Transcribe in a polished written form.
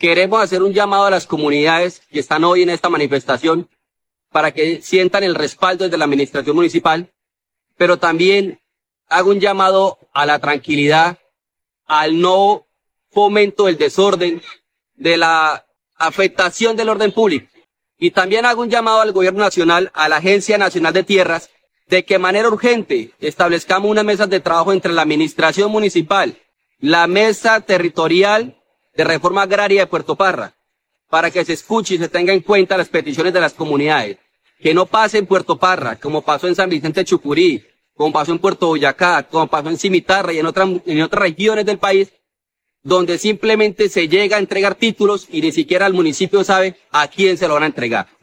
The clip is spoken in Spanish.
queremos hacer un llamado a las comunidades que están hoy en esta manifestación para que sientan el respaldo desde la administración municipal, pero también hago un llamado a la tranquilidad, al no fomento del desorden, de la afectación del orden público. Y también hago un llamado al gobierno nacional, a la Agencia Nacional de Tierras, de que de manera urgente establezcamos unas mesas de trabajo entre la administración municipal, la mesa territorial de reforma agraria de Puerto Parra, para que se escuche y se tenga en cuenta las peticiones de las comunidades. Que no pase en Puerto Parra, como pasó en San Vicente de Chucurí, como pasó en Puerto Boyacá, como pasó en Cimitarra y en otras regiones del país, donde simplemente se llega a entregar títulos y ni siquiera el municipio sabe a quién se lo van a entregar.